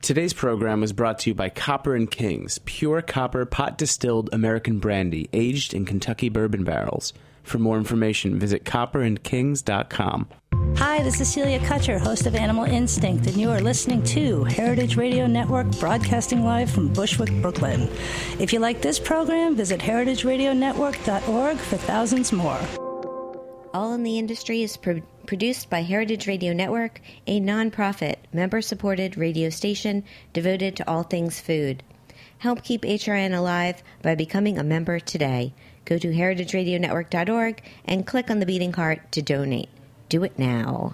Today's program was brought to you by Copper and Kings, pure copper pot-distilled American brandy aged in Kentucky bourbon barrels. For more information, visit copperandkings.com. Hi, this is Celia Kutcher, host of Animal Instinct, and you are listening to Heritage Radio Network, broadcasting live from Bushwick, Brooklyn. If you like this program, visit heritageradionetwork.org for thousands more. All in the Industry is produced by Heritage Radio Network, a nonprofit, member-supported radio station devoted to all things food. Help keep HRN alive by becoming a member today. Go to heritageradionetwork.org and click on the beating heart to donate. Do it now.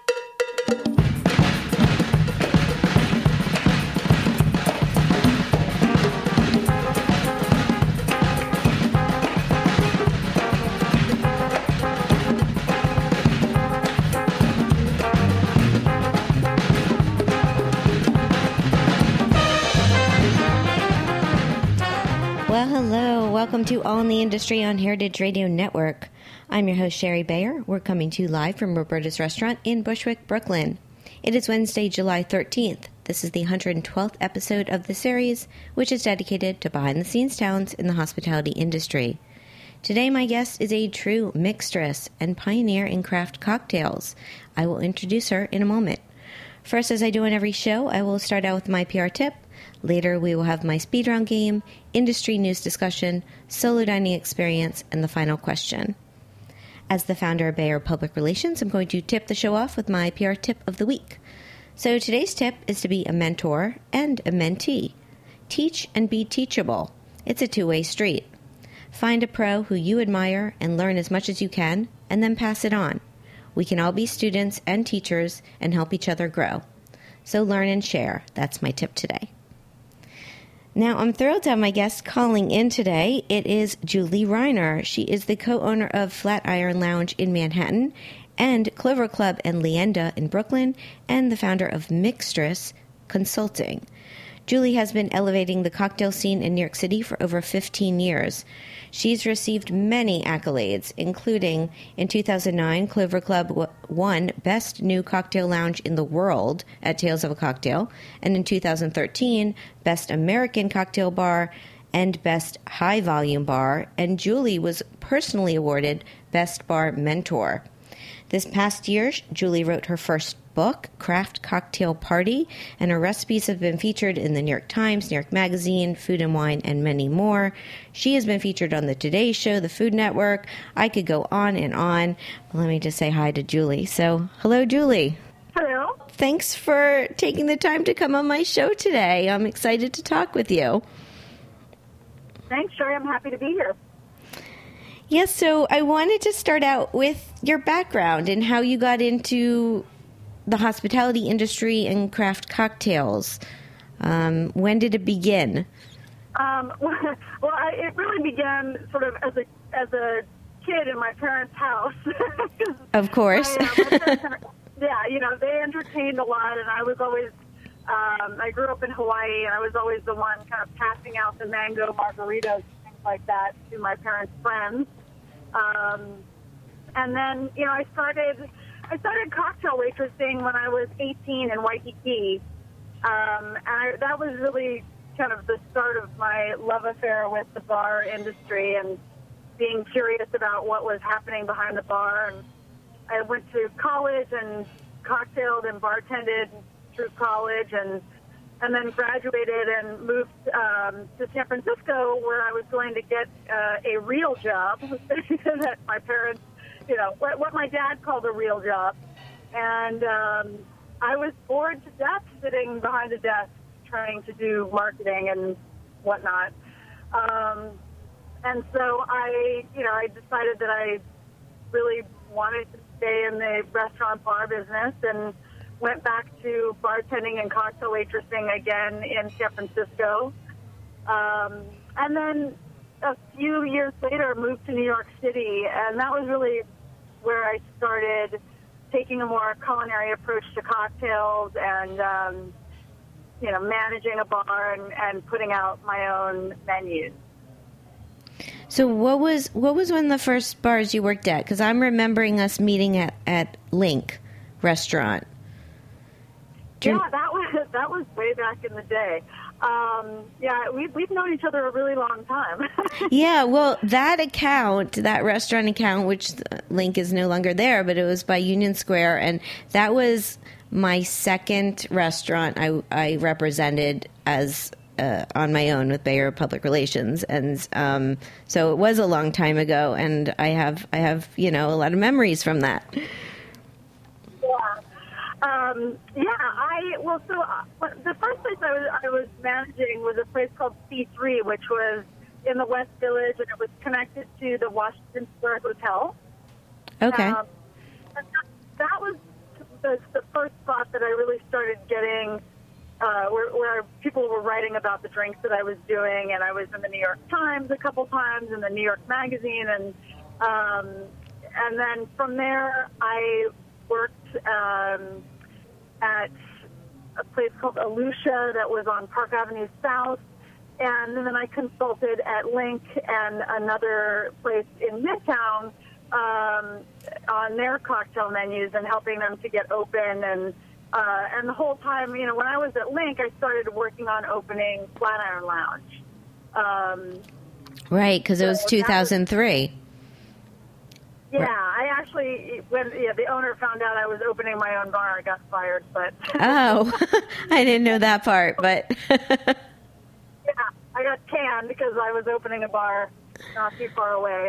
Well, hello. Welcome to All in the Industry on Heritage Radio Network. I'm your host, Sherry Bayer. We're coming to you live from Roberta's Restaurant in Bushwick, Brooklyn. It is Wednesday, July 13th. This is the 112th episode of the series, which is dedicated to behind-the-scenes talents in the hospitality industry. Today, my guest is a true mixtress and pioneer in craft cocktails. I will introduce her in a moment. First, as I do on every show, I will start out with my PR tip. Later, we will have my speed round game, industry news discussion, solo dining experience, and the final question. As the founder of Bayer Public Relations, I'm going to tip the show off with my PR tip of the week. So today's tip is to be a mentor and a mentee. Teach and be teachable. It's a two-way street. Find a pro who you admire and learn as much as you can, and then pass it on. We can all be students and teachers and help each other grow. So learn and share. That's my tip today. Now, I'm thrilled to have my guest calling in today. It is Julie Reiner. She is the co-owner of Flatiron Lounge in Manhattan and Clover Club and Leenda in Brooklyn, and the founder of Mixtress Consulting. Julie has been elevating the cocktail scene in New York City for over 15 years. She's received many accolades, including in 2009, Clover Club won Best New Cocktail Lounge in the World at Tales of a Cocktail, and in 2013, Best American Cocktail Bar and Best High Volume Bar, and Julie was personally awarded Best Bar Mentor. This past year, Julie wrote her first book, Craft Cocktail Party, and her recipes have been featured in the New York Times, New York Magazine, Food and Wine, and many more. She has been featured on the Today Show, the Food Network. I could go on and on. But let me just say hi to Julie. So, hello, Julie. Hello. Thanks for taking the time to come on my show today. I'm excited to talk with you. Thanks, Sherry. I'm happy to be here. Yes, so I wanted to start out with your background and how you got into the hospitality industry and craft cocktails. When did it begin? It really began sort of as a kid in my parents' house. Of course. They entertained a lot, and I was always. I grew up in Hawaii, and I was always the one kind of passing out the mango margaritas, things like that, to my parents' friends. And then, I started cocktail waitressing when I was 18 in Waikiki. That was really kind of the start of my love affair with the bar industry and being curious about what was happening behind the bar. And I went to college and cocktailed and bartended through college and then graduated and moved to San Francisco, where I was going to get a real job that my parents, what my dad called a real job. And I was bored to death sitting behind a desk trying to do marketing and whatnot. And so I decided that I really wanted to stay in the restaurant bar business and went back to bartending and cocktail waitressing again in San Francisco. And then a few years later, moved to New York City, and that was really where I started taking a more culinary approach to cocktails and, managing a bar and putting out my own menus. So what was one of the first bars you worked at? Because I'm remembering us meeting at Link Restaurant. Yeah, that that was way back in the day. We've known each other a really long time. Yeah, well, that account, that restaurant account, which the link is no longer there, but it was by Union Square, and that was my second restaurant I represented as on my own with Bayer Public Relations, and so it was a long time ago, and I have a lot of memories from that. The first place I was managing was a place called C3, which was in the West Village, and it was connected to the Washington Square Hotel. Okay. And that was the first spot that I really started getting where people were writing about the drinks that I was doing, and I was in the New York Times a couple times, in the New York Magazine, and then from there I worked at a place called Alucia that was on Park Avenue South, and then I consulted at Link and another place in Midtown on their cocktail menus and helping them to get open. And the whole time, when I was at Link, I started working on opening Flatiron Lounge. Right, because it was 2003. Yeah, I actually, when the owner found out I was opening my own bar, I got fired. But oh, I didn't know that part. But yeah, I got canned because I was opening a bar not too far away.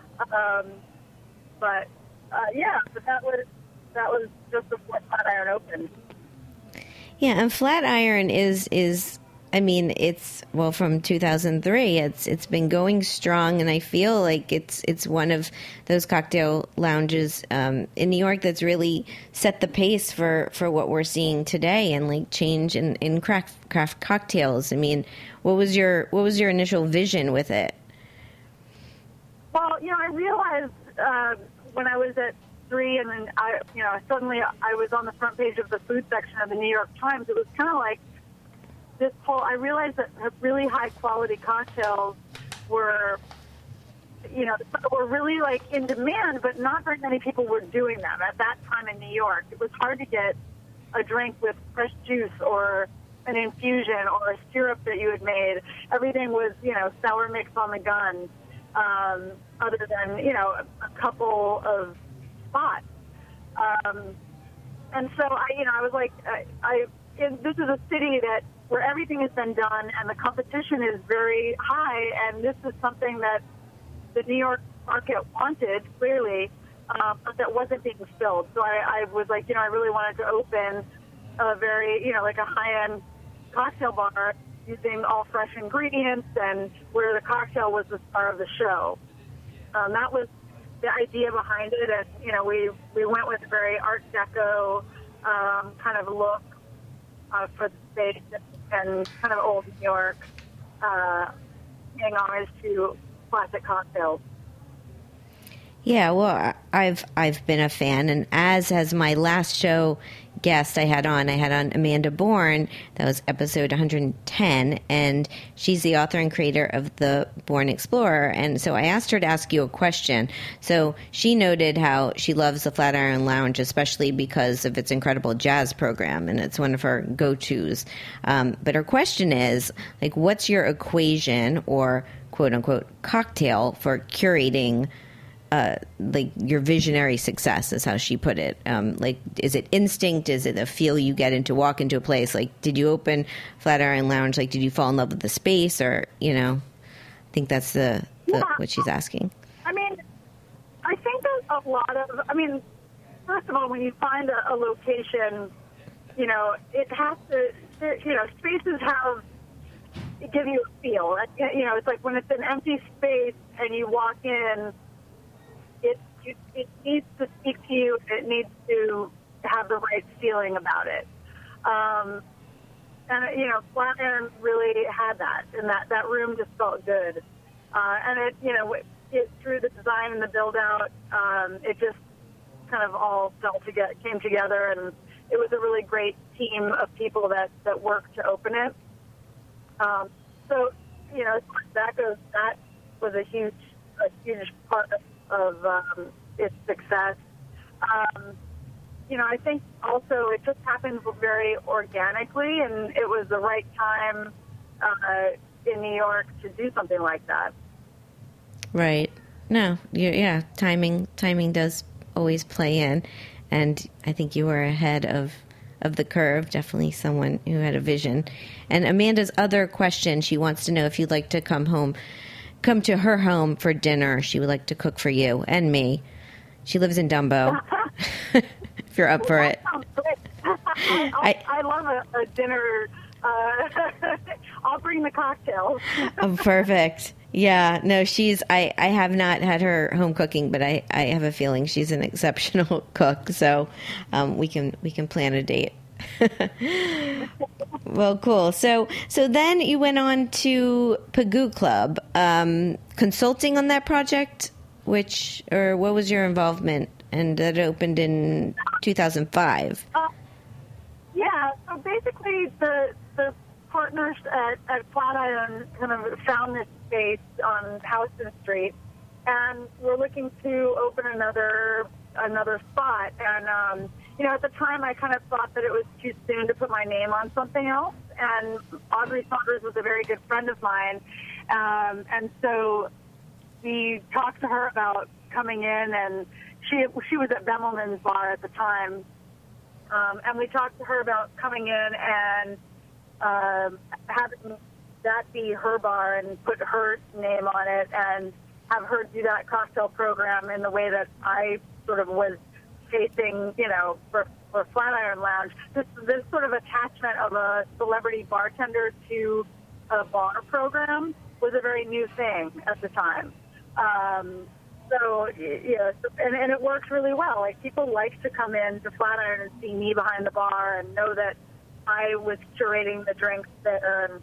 But that was just before Flatiron opened. Yeah, and Flatiron is it's from 2003. It's been going strong, and I feel like it's one of those cocktail lounges in New York that's really set the pace for what we're seeing today, and like change in craft cocktails. I mean, what was your initial vision with it? Well, I realized when I was at 3, and then suddenly I was on the front page of the food section of the New York Times. It was kind of like this whole, I realized that really high quality cocktails were really like in demand, but not very many people were doing them at that time in New York. It was hard to get a drink with fresh juice or an infusion or a syrup that you had made. Everything was, sour mix on the gun, other than, a couple of spots. And so I was like, this is a city where everything has been done and the competition is very high, and this is something that the New York market wanted, clearly, but that wasn't being filled. So I was like, I really wanted to open a very, like a high-end cocktail bar using all fresh ingredients, and where the cocktail was the star of the show. That was the idea behind it, and, we went with a very Art Deco kind of look for the space, and kind of old New York, paying homage to classic cocktails. Yeah, well, I've been a fan, and as has my last show guest I had on Amanda Bourne. That was episode 110, and she's the author and creator of the Bourne Explorer. And so I asked her to ask you a question. So she noted how she loves the Flatiron Lounge, especially because of its incredible jazz program, and it's one of her go-tos. But her question is, like, what's your equation or quote-unquote cocktail for curating like your visionary success, is how she put it. Like, is it instinct? Is it a feel you get walk into a place? Like, did you open Flatiron Lounge? Like, did you fall in love with the space, or, I think that's what she's asking. I mean, I think there's a lot of, first of all, when you find a location, it has to, spaces give you a feel. It's like when it's an empty space and you walk in, it needs to speak to you. It needs to have the right feeling about it. And Flatiron really had that, and that room just felt good. And it through the design and the build out, it just kind of all came together, and it was a really great team of people that worked to open it. So as far as that goes, that was a huge part of its success. I think also it just happened very organically, and it was the right time in New York to do something like that. Right. No, yeah, timing does always play in, and I think you were ahead of the curve, definitely someone who had a vision. And Amanda's other question, she wants to know if you'd like to come to her home for dinner. She would like to cook for you and me. She lives in Dumbo. If you're up for it. I love a dinner. I'll bring the cocktails. Oh, perfect. Yeah, no, I have not had her home cooking, but I have a feeling she's an exceptional cook, so we can plan a date. Well, cool. So then you went on to Pagoo Club, consulting on that project, what was your involvement? And that opened in 2005. Yeah, so basically the partners at Flatiron kind of found this space on Houston Street, and we're looking to open another spot. And at the time, I kind of thought that it was too soon to put my name on something else. And Audrey Saunders was a very good friend of mine, and so we talked to her about coming in, and she was at Bemelman's bar at the time, and we talked to her about coming in and having that be her bar and put her name on it and have her do that cocktail program in the way that I sort of was facing, for Flatiron Lounge. This sort of attachment of a celebrity bartender to a bar program was a very new thing at the time. So, and it works really well. Like, people like to come in to Flatiron and see me behind the bar and know that I was curating the drinks there.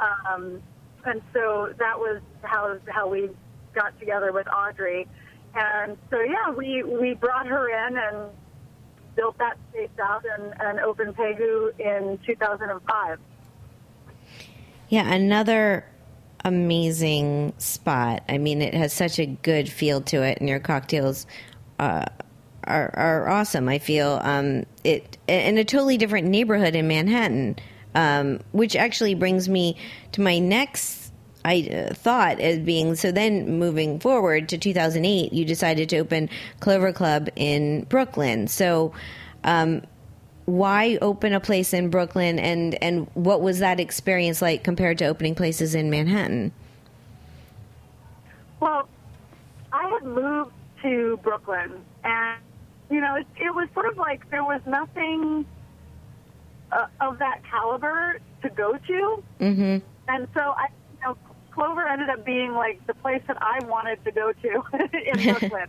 And so that was how we got together with Audrey. And so, yeah, we brought her in and built that space out and opened Pagoo in 2005. Yeah, another amazing spot. I mean, it has such a good feel to it, and your cocktails are awesome. I feel it in a totally different neighborhood in Manhattan, which actually brings me to my next thought as being, so then moving forward to 2008, you decided to open Clover Club in Brooklyn. So why open a place in Brooklyn, and what was that experience like compared to opening places in Manhattan? Well, I had moved to Brooklyn, and, it was sort of like there was nothing of that caliber to go to. Mm-hmm. And so Clover ended up being like the place that I wanted to go to in Brooklyn.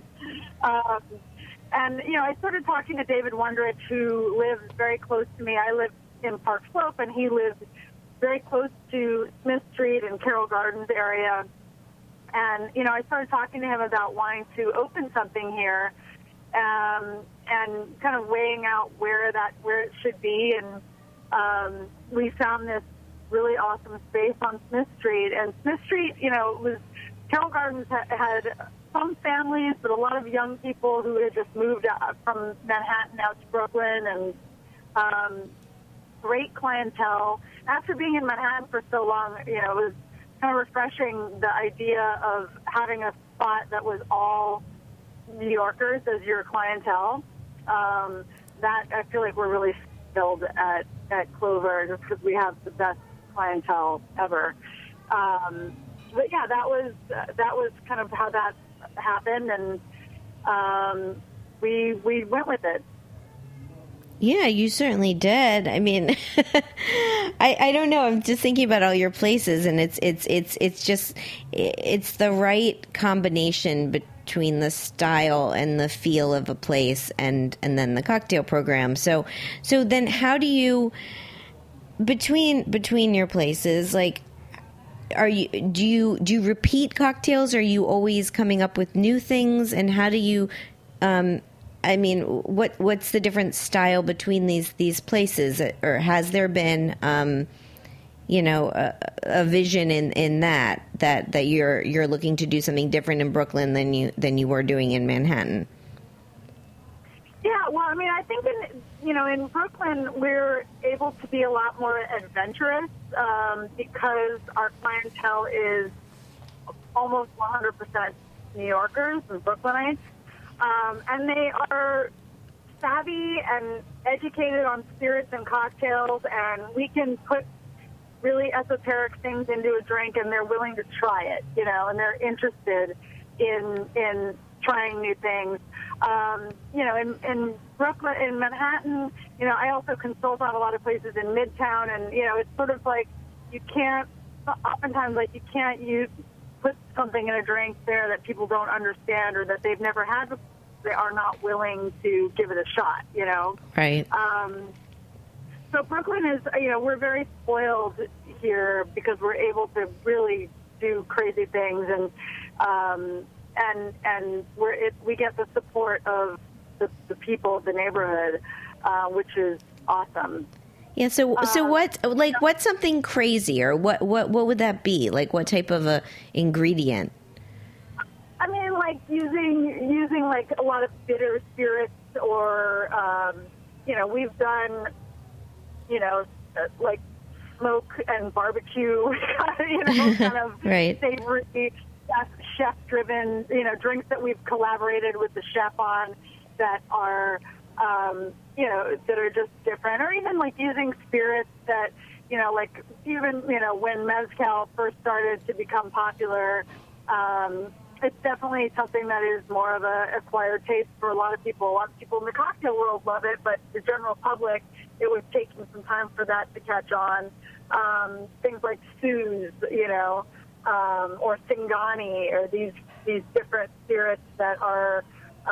And, I started talking to David Wondrich, who lives very close to me. I live in Park Slope, and he lives very close to Smith Street and Carroll Gardens area. And, I started talking to him about wanting to open something here, and kind of weighing out where it should be. And we found this really awesome space on Smith Street. And Smith Street, was Carroll Gardens had some families, but a lot of young people who had just moved out from Manhattan out to Brooklyn, and great clientele. After being in Manhattan for so long, it was kind of refreshing, the idea of having a spot that was all New Yorkers as your clientele. That I feel like we're really skilled at Clover, just because we have the best clientele ever. But yeah, that was kind of how that happened, and we went with it. Yeah, you certainly did. I mean, I don't know. I'm just thinking about all your places, and it's the right combination between the style and the feel of a place, and then the cocktail program. So then how do you, between your places, like, do you repeat cocktails? Are you always coming up with new things? And how do you, what's the different style between these places? Or has there been, a vision in that you're looking to do something different in Brooklyn than you were doing in Manhattan? Yeah, well, I mean, I think in Brooklyn, we're able to be a lot more adventurous because our clientele is almost 100% New Yorkers and Brooklynites. And they are savvy and educated on spirits and cocktails, and we can put really esoteric things into a drink, and they're willing to try it, and they're interested in trying new things. In Brooklyn, in Manhattan, I also consult on a lot of places in Midtown, and, it's sort of like oftentimes you can't put something in a drink there that people don't understand or that they've never had before. They are not willing to give it a shot, Right. So Brooklyn is, we're very spoiled here because we're able to really do crazy things, and we get the support of the people of the neighborhood, which is awesome. Yeah. So what's something crazy, or what would that be? Like, what type of a ingredient? I mean, like using like a lot of bitter spirits, or we've done like smoke and barbecue, kind of right. savory, chef-driven, drinks that we've collaborated with the chef on that are, that are just different, or even like using spirits that, like even, when Mezcal first started to become popular, it's definitely something that is more of a acquired taste for a lot of people. A lot of people in the cocktail world love it, but the general public, it was taking some time for that to catch on. Things like Suze, or Singani, or these different spirits that are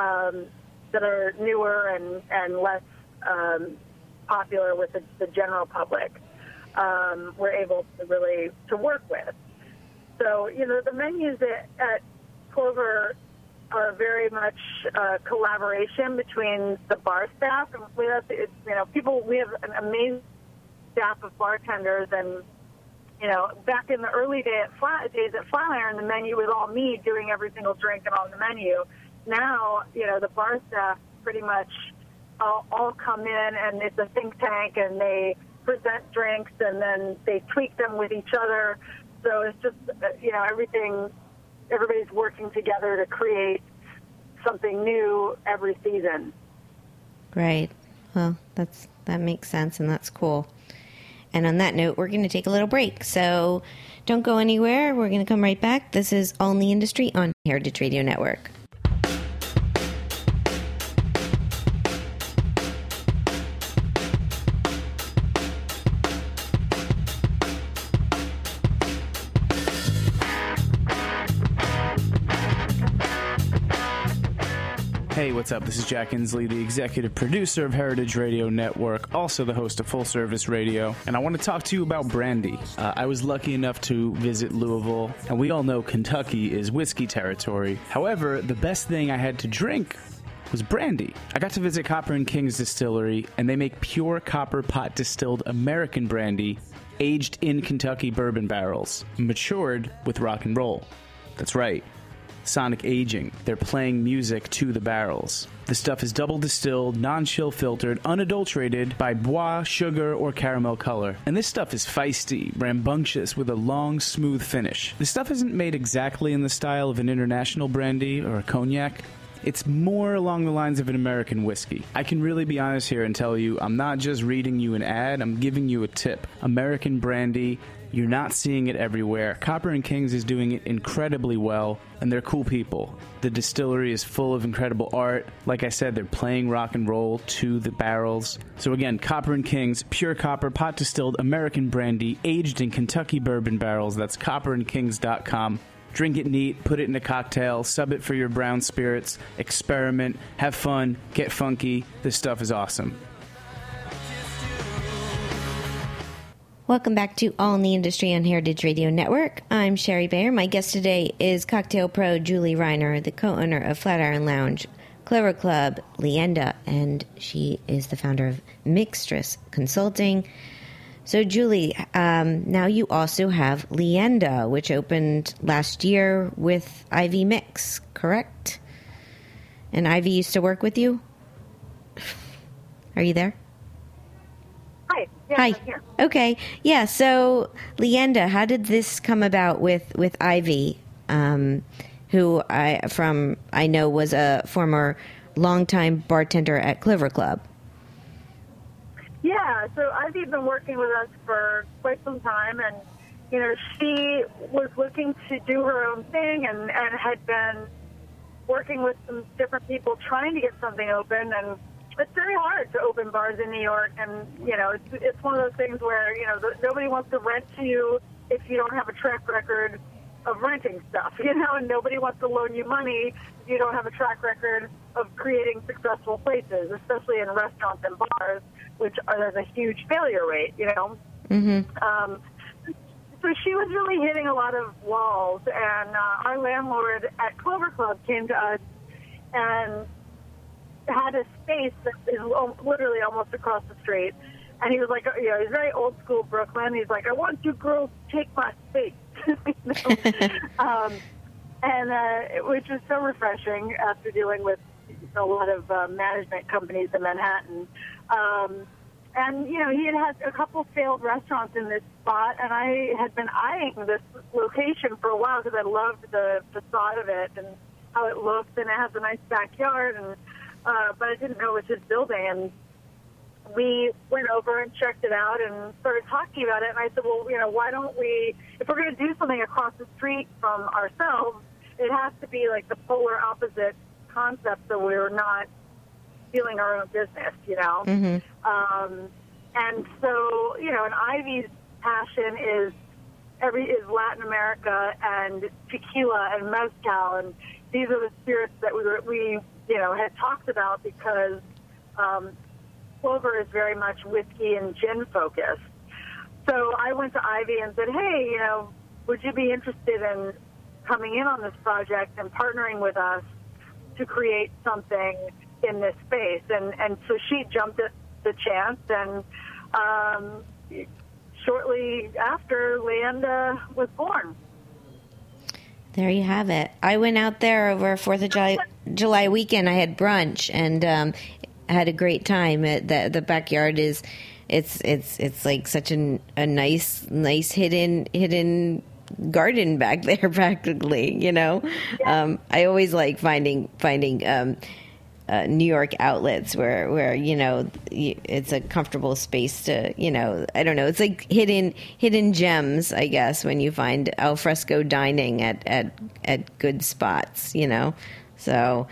newer and less popular with the general public. We're able to really to work with. So the menus at Clover are very much collaboration between the bar staff, and we have an amazing staff of bartenders, and back in the early days at Flatiron, the menu was all me doing every single drink and on the menu. Now, the bar staff pretty much all come in, and it's a think tank, and they present drinks, and then they tweak them with each other. So it's just, everybody's working together to create something new every season. Right. Well, that makes sense, and that's cool. And on that note, we're going to take a little break. So don't go anywhere. We're going to come right back. This is All in the Industry on Heritage Radio Network. Hey, what's up? This is Jack Inslee, the executive producer of Heritage Radio Network, also the host of Full Service Radio, and I want to talk to you about brandy. I was lucky enough to visit Louisville, and we all know Kentucky is whiskey territory. However, the best thing I had to drink was brandy. I got to visit Copper and Kings Distillery, and they make pure copper pot distilled American brandy aged in Kentucky bourbon barrels, matured with rock and roll. That's right. Sonic aging. They're playing music to the barrels. The stuff is double distilled, non-chill filtered, unadulterated by bois, sugar, or caramel color. And this stuff is feisty, rambunctious, with a long, smooth finish. The stuff isn't made exactly in the style of an international brandy or a cognac. It's more along the lines of an American whiskey. I can really be honest here and tell you, I'm not just reading you an ad, I'm giving you a tip. American brandy, you're not seeing it everywhere. Copper and Kings is doing it incredibly well, and they're cool people. The distillery is full of incredible art. Like I said, they're playing rock and roll to the barrels. So again, Copper and Kings, pure copper, pot distilled American brandy, aged in Kentucky bourbon barrels. That's copperandkings.com. Drink it neat, put it in a cocktail, sub it for your brown spirits, experiment, have fun, get funky. This stuff is awesome. Welcome back to All in the Industry on Heritage Radio Network. I'm Sherry Bayer. My guest today is cocktail pro Julie Reiner, the co-owner of Flatiron Lounge, Clover Club, Leanda, and she is the founder of Mixtress Consulting. So, Julie, now you also have Leanda, which opened last year with Ivy Mix, correct? And Ivy used to work with you? Are you there? Yeah, Hi. I'm here. Okay. Yeah. So, Leanda, how did this come about with Ivy, who I know was a former longtime bartender at Clover Club? Yeah, so Ivy's been working with us for quite some time, and she was looking to do her own thing, and had been working with some different people trying to get something open, and it's very hard to open bars in New York, and it's one of those things where nobody wants to rent to you if you don't have a track record of renting stuff, and nobody wants to loan you money if you don't have a track record of creating successful places, especially in restaurants and bars, which there's a huge failure rate, Mm-hmm. So she was really hitting a lot of walls, and our landlord at Clover Club came to us and had a space that is literally almost across the street. And he was like, he's very old school Brooklyn. He's like, I want you girls to take my space. Which was so refreshing after dealing with a lot of management companies in Manhattan. And, he had a couple failed restaurants in this spot, and I had been eyeing this location for a while because I loved the facade of it and how it looked, and it has a nice backyard, and but I didn't know it was his building. And we went over and checked it out and started talking about it, and I said, well, why don't we, if we're going to do something across the street from ourselves, it has to be like the polar opposite concept, so we're not stealing our own business, Mm-hmm. And so, and Ivy's passion is Latin America and tequila and mezcal, and these are the spirits that we had talked about because Clover is very much whiskey and gin focused. So I went to Ivy and said, hey, would you be interested in coming in on this project and partnering with us to create something in this space? And so she jumped at the chance, and shortly after, Leanda was born. There you have it. I went out there over 4th of July weekend. I had brunch and had a great time. The backyard is it's like such a nice hidden garden back there practically. Yeah. I always like finding New York outlets where it's a comfortable space to I don't know, it's like hidden gems, I guess, when you find al fresco dining at good spots, so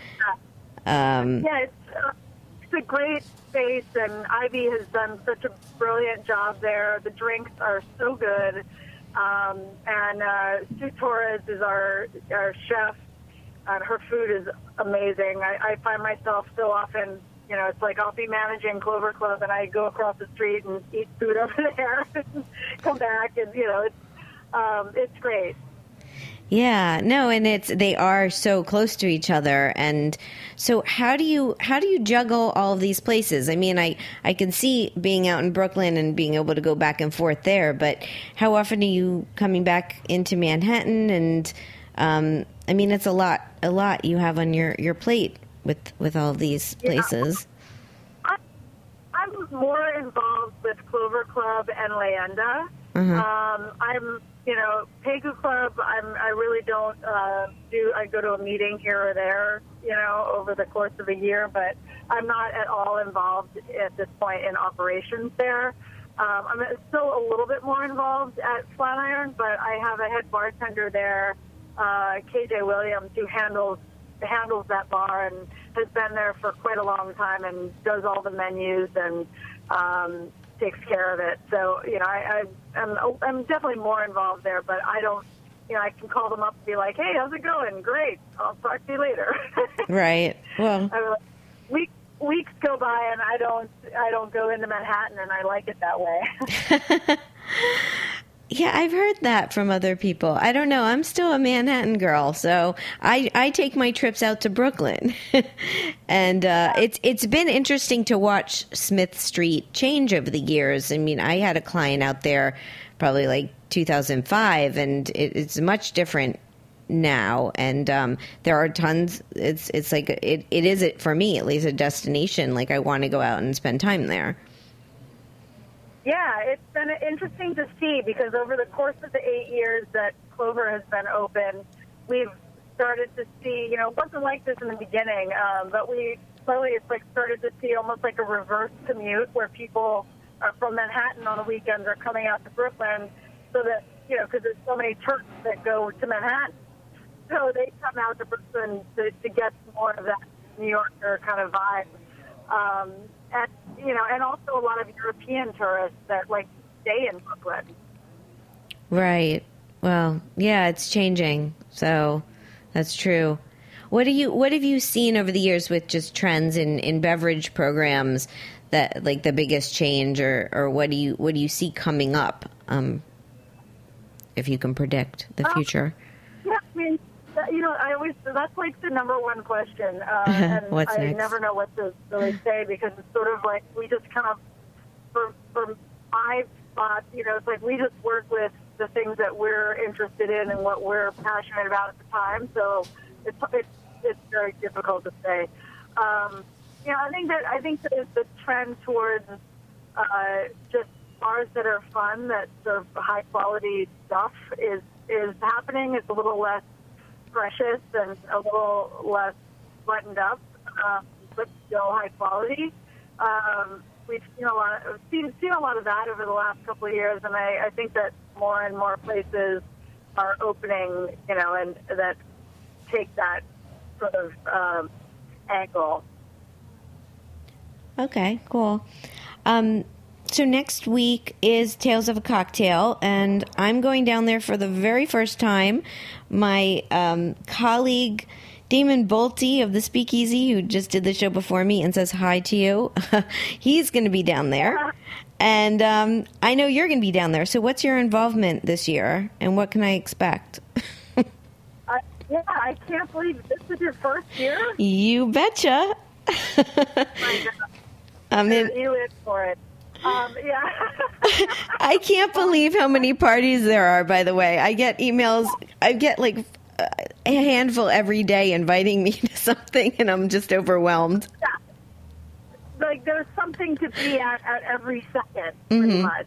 it's a great space, and Ivy has done such a brilliant job there. The drinks are so good, and Sue Torres is our chef. Her food is amazing. I find myself so often, it's like I'll be managing Clover Club and I go across the street and eat food over there and come back, and, it's great. Yeah, no, and they are so close to each other. And so how do you juggle all of these places? I mean, I can see being out in Brooklyn and being able to go back and forth there, but how often are you coming back into Manhattan? And I mean, it's a lot you have on your plate with all of these places. Yeah. I'm more involved with Clover Club and Leanda. Uh-huh. I'm, Pegu Club, I really don't I go to a meeting here or there, over the course of a year, but I'm not at all involved at this point in operations there. I'm still a little bit more involved at Flatiron, but I have a head bartender there, KJ Williams, who handles that bar and has been there for quite a long time and does all the menus and takes care of it. So, I'm definitely more involved there, but I don't, I can call them up and be like, hey, how's it going? Great. I'll talk to you later. Right. Well, weeks go by and I don't go into Manhattan, and I like it that way. Yeah, I've heard that from other people. I don't know. I'm still a Manhattan girl, so I take my trips out to Brooklyn. And it's been interesting to watch Smith Street change over the years. I mean, I had a client out there probably like 2005, and it's much different now. And there are tons. It's like it is, for me at least, a destination. Like, I want to go out and spend time there. Yeah, it's been interesting to see because over the course of the 8 years that Clover has been open, we've started to see, it wasn't like this in the beginning, but we slowly, it's like started to see almost like a reverse commute where people from Manhattan on the weekends are coming out to Brooklyn so that, because there's so many Turks that go to Manhattan. So they come out to Brooklyn to get more of that New Yorker kind of vibe. And also a lot of European tourists that like stay in Brooklyn. Right. Well, yeah, it's changing. So that's true. What have you seen over the years with just trends in beverage programs that like the biggest change or what do you see coming up? If you can predict the future. Yeah, I mean, that's like the number one question. And What's I next? never know what to really say because it's sort of like we just kind of, for my spots, it's like we just work with the things that we're interested in and what we're passionate about at the time. So it's very difficult to say. I think that the trend towards just bars that are fun, that serve high quality stuff is happening. It's a little less precious and a little less buttoned up, but still high quality. We've seen a lot of that over the last couple of years, and I think that more and more places are opening, and that take that sort of angle. Okay, cool. So next week is Tales of a Cocktail, and I'm going down there for the very first time. My colleague, Damon Bolte of the Speakeasy, who just did the show before me and says hi to you, he's going to be down there. And I know you're going to be down there. So what's your involvement this year, and what can I expect? I can't believe this is your first year. You betcha. I'm in. You in for it. Yeah. I can't believe how many parties there are, by the way. I get emails. I get like a handful every day inviting me to something, and I'm just overwhelmed. Yeah. Like there's something to be at every second, pretty much.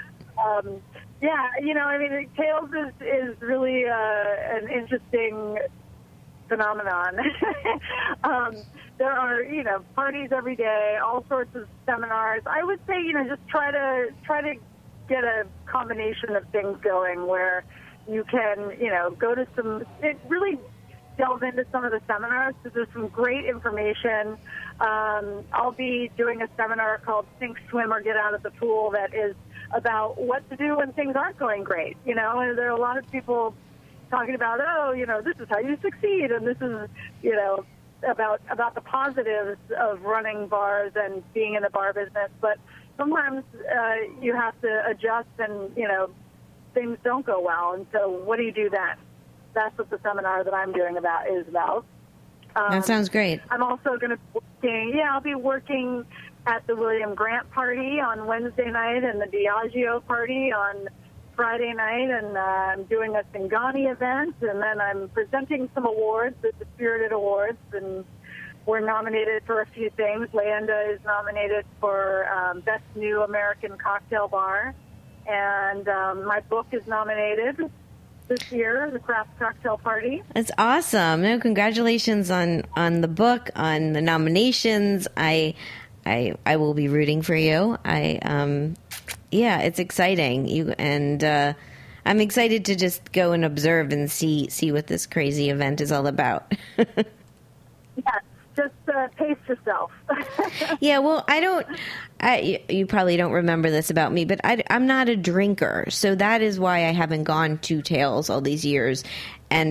Tales is really an interesting phenomenon. There are, parties every day, all sorts of seminars. I would say, just try to get a combination of things going where you can, go to really delve into some of the seminars because there's some great information. I'll be doing a seminar called Sink, Swim, or Get Out of the Pool that is about what to do when things aren't going great, and there are a lot of people talking about, this is how you succeed, and this is, about the positives of running bars and being in the bar business. But sometimes you have to adjust and, things don't go well. And so what do you do then? That's what the seminar that I'm doing is about. That sounds great. I'm also going to I'll be working at the William Grant party on Wednesday night and the Diageo party on Friday night, and I'm doing a Singani event, and then I'm presenting some awards at the Spirited Awards, and we're nominated for a few things. Leanda is nominated for Best New American Cocktail Bar, and my book is nominated this year, The Craft Cocktail Party. That's awesome. No, congratulations on the book, on the nominations. I will be rooting for you. Yeah, it's exciting. I'm excited to just go and observe and see what this crazy event is all about. Yeah, just pace yourself. Yeah, well, you probably don't remember this about me, but I'm not a drinker, so that is why I haven't gone to Tales all these years, and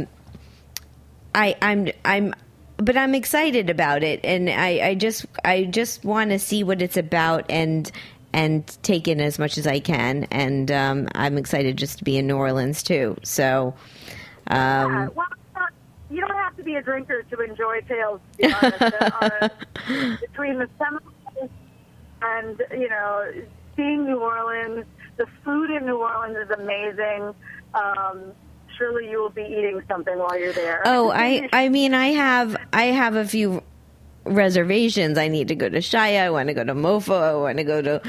but I'm excited about it, and I just want to see what it's about and take in as much as I can, and I'm excited just to be in New Orleans too. So, well, you don't have to be a drinker to enjoy Tales. To be honest, between the seminars and seeing New Orleans, the food in New Orleans is amazing. Surely you will be eating something while you're there. Oh, I mean, I have a few reservations. I need to go to Shaya. I want to go to Mofo. I want to go to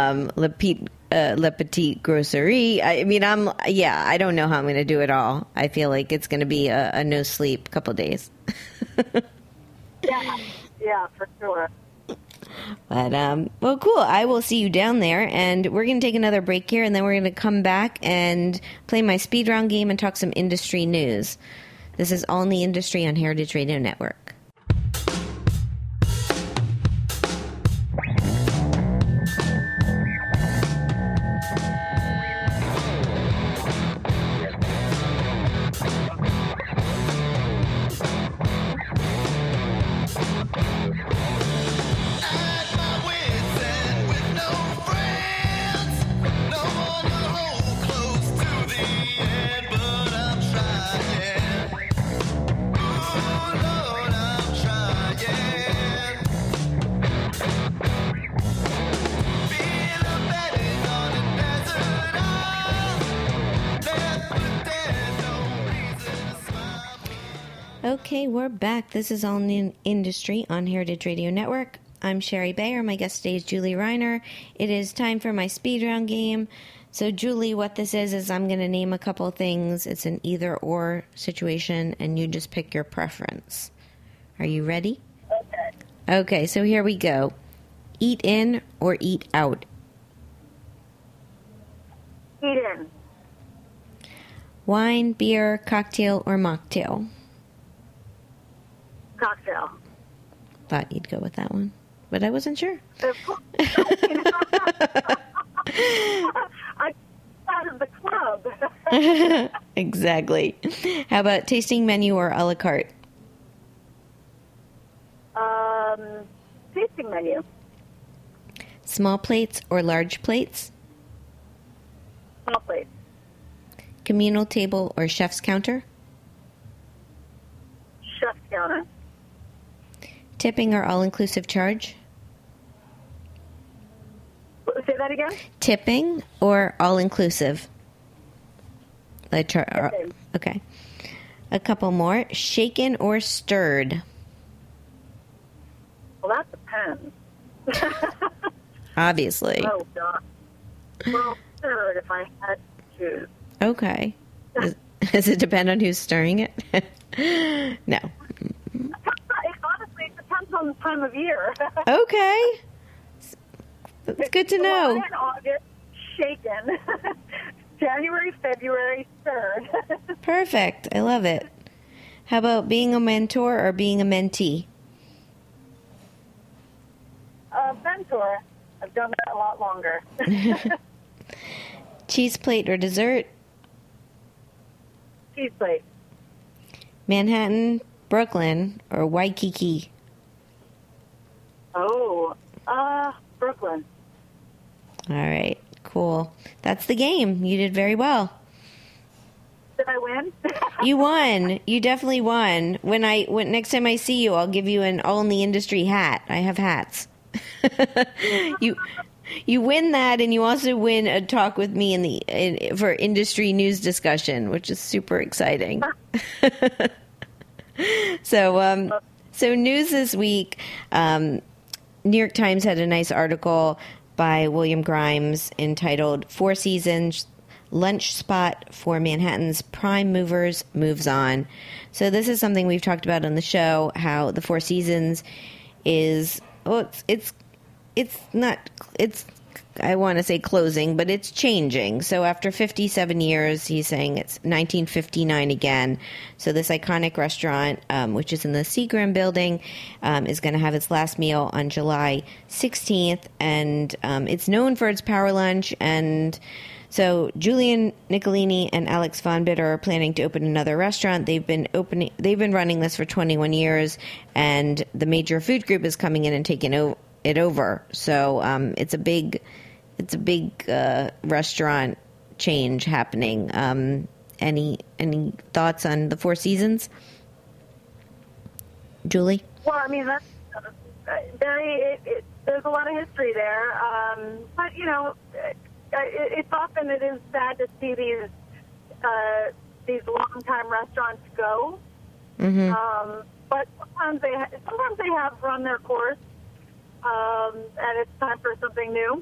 Le Petit Grocery. I mean, I don't know how I'm going to do it all. I feel like it's going to be a no sleep couple days. Yeah, for sure. But, well, cool. I will see you down there, and we're going to take another break here, and then we're going to come back and play my speed round game and talk some industry news. This is All in the Industry on Heritage Radio Network. Okay, we're back. This is All in the Industry on Heritage Radio Network. I'm Sherry Bayer. My guest today is Julie Reiner. It is time for my speed round game. So, Julie, what this is I'm going to name a couple of things. It's an either-or situation, and you just pick your preference. Are you ready? Okay. Okay, so here we go. Eat in or eat out? Eat in. Wine, beer, cocktail, or mocktail? Cocktail. Thought you'd go with that one, but I wasn't sure. I out of the club. Exactly. How about tasting menu or a la carte? Tasting menu. Small plates or large plates? Small plate. Communal table or chef's counter? Chef's counter. Tipping or all-inclusive charge? Say that again? Tipping or all-inclusive? Tipping. Okay. A couple more. Shaken or stirred? Well, that depends. Obviously. Oh, God. Well, third, if I had to choose. Okay. Does it depend on who's stirring it? No. Honestly, it depends on the time of year. Okay. That's good to know. July and August, shaken. January, February, stirred. Perfect. I love it. How about being a mentor or being a mentee? Mentor. I've done that a lot longer. Cheese plate or dessert? Cheese plate. Manhattan, Brooklyn, or Waikiki? Oh, Brooklyn. All right, cool. That's the game. You did very well. Did I win? You won. You definitely won. When next time I see you, I'll give you an All in the Industry hat. I have hats. You win that, and you also win a talk with me for industry news discussion, which is super exciting. So news this week. New York Times had a nice article by William Grimes entitled "Four Seasons Lunch Spot for Manhattan's Prime Movers Moves On." So this is something we've talked about on the show, how the Four Seasons is, well, it's I want to say closing, but it's changing. So after 57 years, he's saying it's 1959 again. So this iconic restaurant, which is in the Seagram building, is going to have its last meal on July 16th. And it's known for its power lunch. And so Julian Nicolini and Alex Von Bitter are planning to open another restaurant. They've been running this for 21 years. And the Major Food Group is coming in and taking it over. So it's a big restaurant change happening. Any thoughts on the Four Seasons, Julie? Well, I mean, that's there's a lot of history there, but you know, it is sad to see these longtime restaurants go. Mm-hmm. But sometimes they have run their course, and it's time for something new.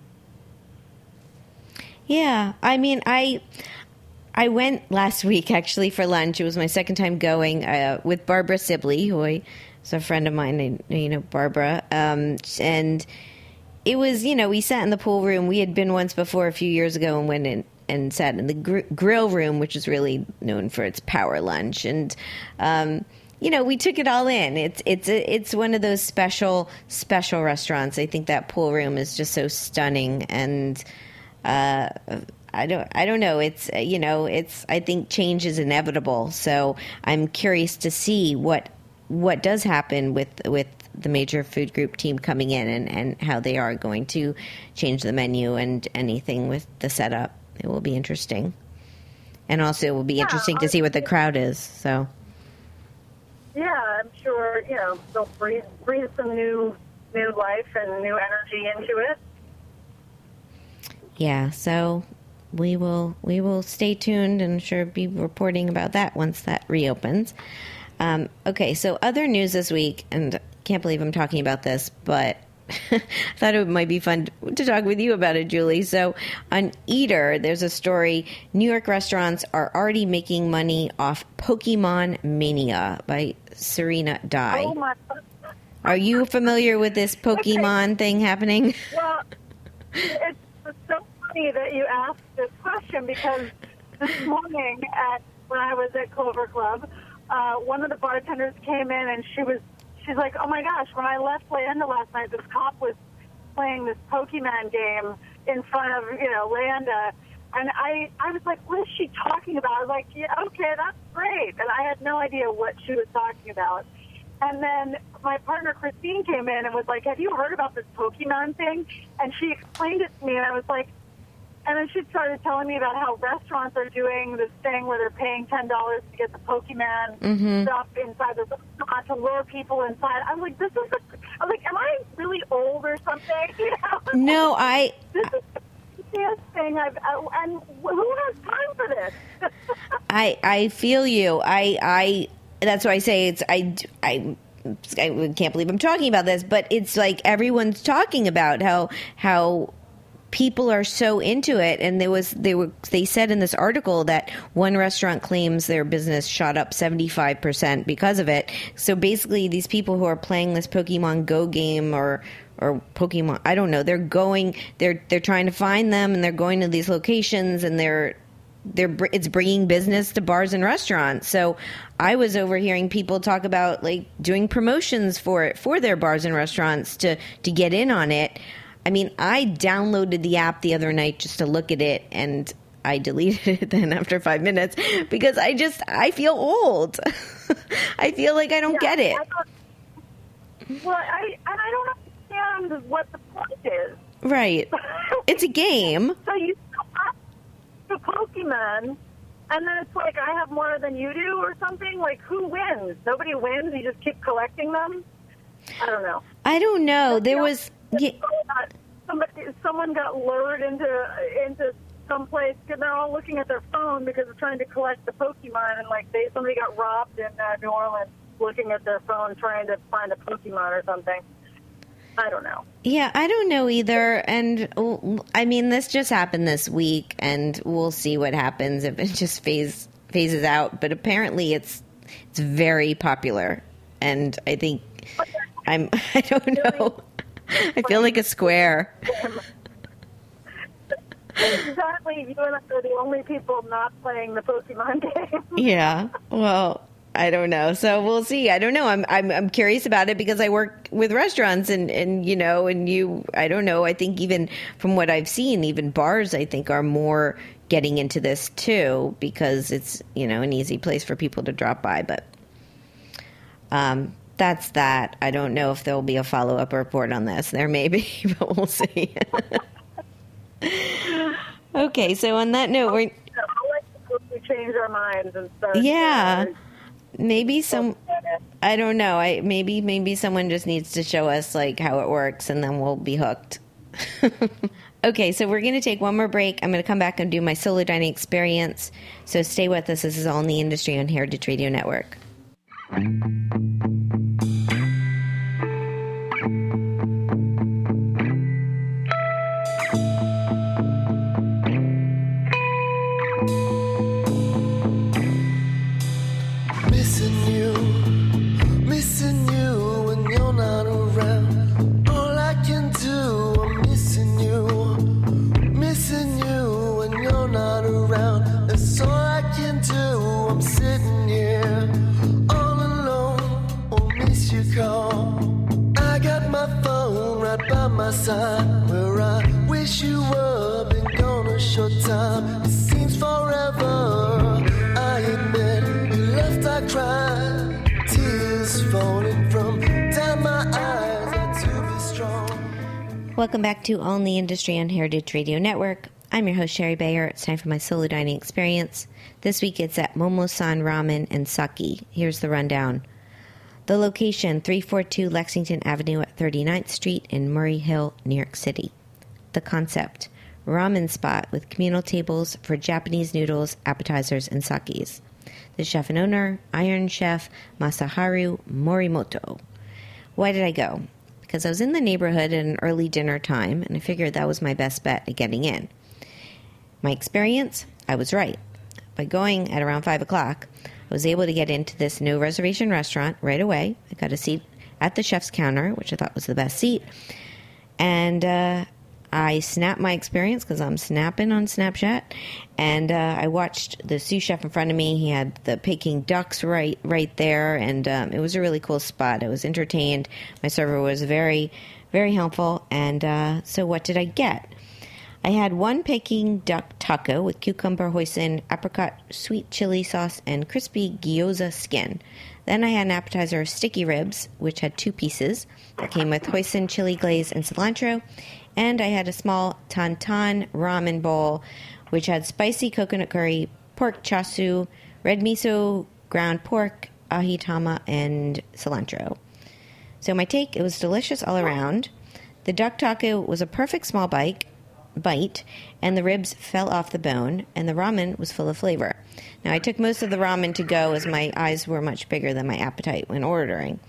Yeah, I mean, I went last week actually for lunch. It was my second time going with Barbara Sibley, who is a friend of mine. You know Barbara, and it was, you know, we sat in the pool room. We had been once before a few years ago and went in and sat in the grill room, which is really known for its power lunch. And you know, we took it all in. It's one of those special restaurants. I think that pool room is just so stunning, and I don't know. It's, you know, I think change is inevitable. So I'm curious to see what does happen with the major food group team coming in and how they are going to change the menu and anything with the setup. It will be interesting. And also it will be interesting to see what the crowd is. So yeah, I'm sure, you know, they'll breathe some new life and new energy into it. Yeah, so we will stay tuned and sure be reporting about that once that reopens. Okay, so other news this week, and I can't believe I'm talking about this, but I thought it might be fun to talk with you about it, Julie. So on Eater, there's a story, New York restaurants are already making money off Pokemon Mania by Serena Dye. Oh my God. Are you familiar with this Pokemon thing happening? Well, it's so funny that you asked this question, because this morning when I was at Clover Club, one of the bartenders came in and she's like, oh my gosh, when I left Leanda last night, this cop was playing this Pokemon game in front of, you know, Leanda. And I was like, what is she talking about? I was like, yeah, okay, that's great. And I had no idea what she was talking about. And then my partner, Christine, came in and was like, have you heard about this Pokemon thing? And she explained it to me, and I was like, and then she started telling me about how restaurants are doing this thing where they're paying $10 to get the Pokemon stuff inside the restaurant to lure people inside. I'm like, I'm like, am I really old or something? You know? No, This is the craziest thing and who has time for this? I feel you. That's why I say I can't believe I'm talking about this, but it's like everyone's talking about how people are so into it. And they said in this article that one restaurant claims their business shot up 75% because of it. So basically these people who are playing this Pokemon Go game or Pokemon, I don't know, they're trying to find them, and they're going to these locations, and it's bringing business to bars and restaurants. So I was overhearing people talk about like doing promotions for their bars and restaurants to get in on it. I mean, I downloaded the app the other night just to look at it, and I deleted it then after 5 minutes because I feel old. I feel like I don't get it. I don't understand what the point is. Right. It's a game. So you the Pokemon, and then it's like I have more than you do or something. Like, who wins? Nobody wins. You just keep collecting them. I don't know. I don't know. There was someone got lured into some place because they're all looking at their phone because they're trying to collect the Pokemon, and like somebody got robbed in New Orleans looking at their phone trying to find a Pokemon or something. I don't know. Yeah, I don't know either. And I mean, this just happened this week, and we'll see what happens if it just phases out. But apparently, it's very popular, and I think I don't know. I feel like a square. Exactly. You and I are the only people not playing the Pokemon game. Yeah. Well, I don't know. So we'll see. I don't know. I'm curious about it because I work with restaurants and you know, and I don't know. I think even from what I've seen, even bars, I think, are more getting into this too, because it's, you know, an easy place for people to drop by. But that's that. I don't know if there'll be a follow-up report on this. There may be, but we'll see. Okay. So on that note, we change our minds and start. Yeah. Maybe I don't know. Maybe someone just needs to show us like how it works, and then we'll be hooked. Okay, so we're going to take one more break. I'm going to come back and do my solo dining experience. So stay with us. This is All in the Industry on Heritage Radio Network. Missing you when you're not around. All I can do, I'm missing you when you're not around. That's all I can do. I'm sitting here all alone. Won't miss your call. I got my phone right by my side, where I wish you were. Been gone a short time. It seems forever. I admit you left, I cried. Tears falling from down my eyes. Had to be strong. Welcome back to All in the Industry on Heritage Radio Network. I'm your host, Sherry Bayer. It's time for my solo dining experience. This week it's at Momo-san Ramen and Sake. Here's the rundown. The location, 342 Lexington Avenue at 39th Street in Murray Hill, New York City. The concept, ramen spot with communal tables for Japanese noodles, appetizers, and sakes. The chef and owner, Iron Chef Masaharu Morimoto. Why did I go? Because I was in the neighborhood at an early dinner time, and I figured that was my best bet at getting in. My experience, I was right. By going at around 5 o'clock, I was able to get into this no-reservation restaurant right away. I got a seat at the chef's counter, which I thought was the best seat. And I snapped my experience because I'm snapping on Snapchat. And I watched the sous chef in front of me. He had the Peking ducks right there. And it was a really cool spot. I was entertained. My server was very, very helpful. And so what did I get? I had one Peking duck taco with cucumber, hoisin, apricot, sweet chili sauce, and crispy gyoza skin. Then I had an appetizer of sticky ribs, which had 2 pieces that came with hoisin, chili glaze, and cilantro. And I had a small tantan ramen bowl, which had spicy coconut curry, pork chasu, red miso, ground pork, ahi tama, and cilantro. So my take, it was delicious all around. The duck taco was a perfect small bite, and the ribs fell off the bone, and the ramen was full of flavor. Now, I took most of the ramen to go as my eyes were much bigger than my appetite when ordering.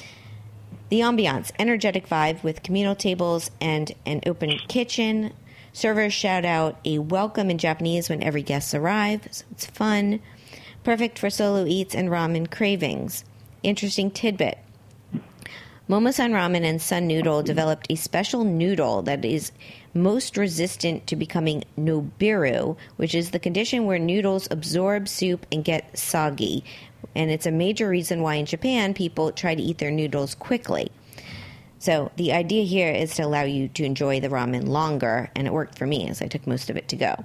The ambiance, energetic vibe with communal tables and an open kitchen. Servers shout out a welcome in Japanese when every guest arrives, so it's fun. Perfect for solo eats and ramen cravings. Interesting tidbit. Momo-san Ramen and Sun Noodle developed a special noodle that is most resistant to becoming nobiru, which is the condition where noodles absorb soup and get soggy. And it's a major reason why in Japan people try to eat their noodles quickly. So the idea here is to allow you to enjoy the ramen longer, and it worked for me as I took most of it to go.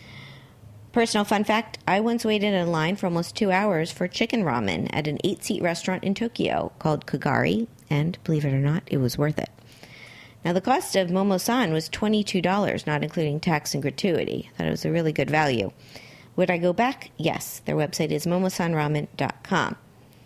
Personal fun fact, I once waited in line for almost 2 hours for chicken ramen at an 8-seat restaurant in Tokyo called Kagari, and believe it or not, it was worth it. Now, the cost of Momo-san was $22, not including tax and gratuity. I thought it was a really good value. Would I go back? Yes. Their website is momosanramen.com.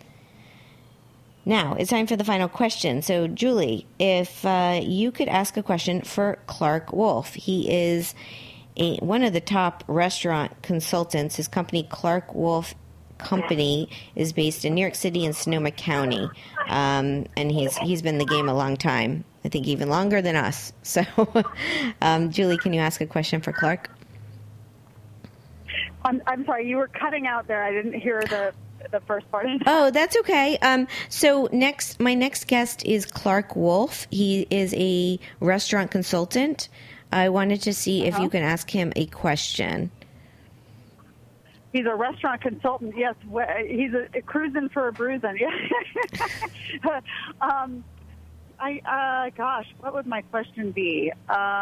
Now, it's time for the final question. So, Julie, if you could ask a question for Clark Wolf. He is one of the top restaurant consultants. His company, Clark Wolf Company, is based in New York City and Sonoma County. And he's been in the game a long time. I think even longer than us. So, Julie, can you ask a question for Clark? I'm sorry, you were cutting out there. I didn't hear the first part. Oh, that's okay. So my next guest is Clark Wolf. He is a restaurant consultant. I wanted to see if you can ask him a question. He's a restaurant consultant. Yes, he's a cruising for a bruising. Gosh, what would my question be?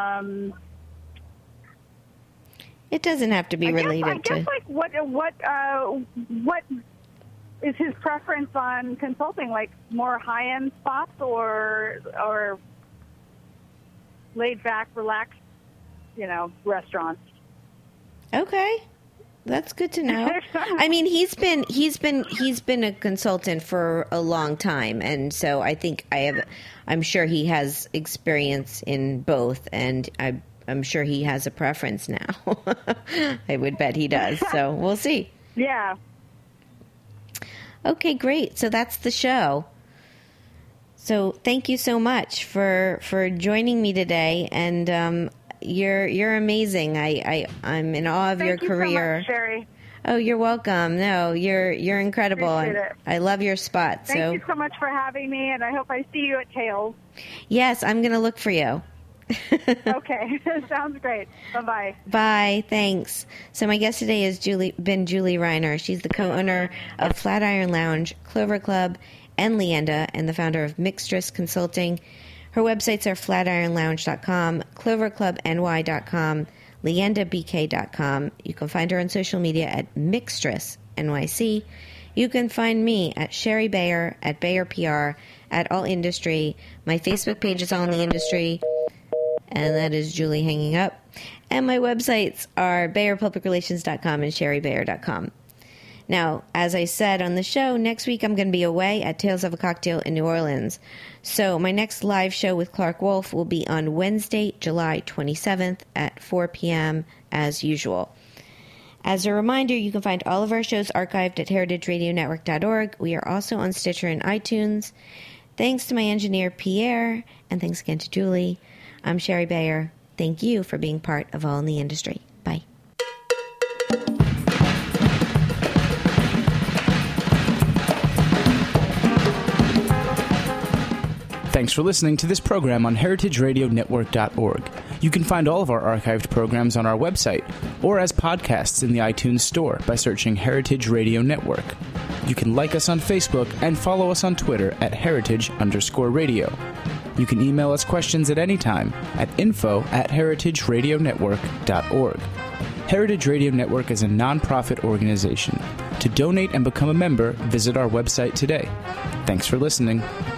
It doesn't have to be related to. I guess like what is his preference on consulting? Like more high-end spots or laid back, relaxed, restaurants? Okay. That's good to know. I mean, he's been a consultant for a long time, and so I think I'm sure he has experience in both, and I'm sure he has a preference now. I would bet he does. So we'll see. Yeah. Okay, great. So that's the show. So thank you so much for joining me today, and you're amazing. I'm in awe of your career. Thank you so much, Sherry. Oh, you're welcome. No, you're incredible. I love your spot. Thank you so much for having me, and I hope I see you at Tails. Yes, I'm going to look for you. Okay, sounds great. Bye-bye. Bye, thanks. So my guest today has been Julie Reiner. She's the co-owner of Flatiron Lounge, Clover Club, and Leanda, and the founder of Mixtress Consulting. Her websites are flatironlounge.com, cloverclubny.com, leandabk.com. You can find her on social media at Mixtress NYC. You can find me at Sherry Bayer, at Bayer PR, at All Industry. My Facebook page is All in the Industry, and that is Julie hanging up. And my websites are BayerPublicRelations.com and SherryBayer.com. Now, as I said on the show, next week I'm going to be away at Tales of a Cocktail in New Orleans. So my next live show with Clark Wolf will be on Wednesday, July 27th at 4 p.m. as usual. As a reminder, you can find all of our shows archived at heritageradionetwork.org. We are also on Stitcher and iTunes. Thanks to my engineer, Pierre, and thanks again to Julie. I'm Sherry Bayer. Thank you for being part of All in the Industry. Bye. Thanks for listening to this program on heritageradionetwork.org. You can find all of our archived programs on our website or as podcasts in the iTunes Store by searching Heritage Radio Network. You can like us on Facebook and follow us on Twitter at heritage_radio. You can email us questions at any time at info@heritageradionetwork.org. Heritage Radio Network is a nonprofit organization. To donate and become a member, visit our website today. Thanks for listening.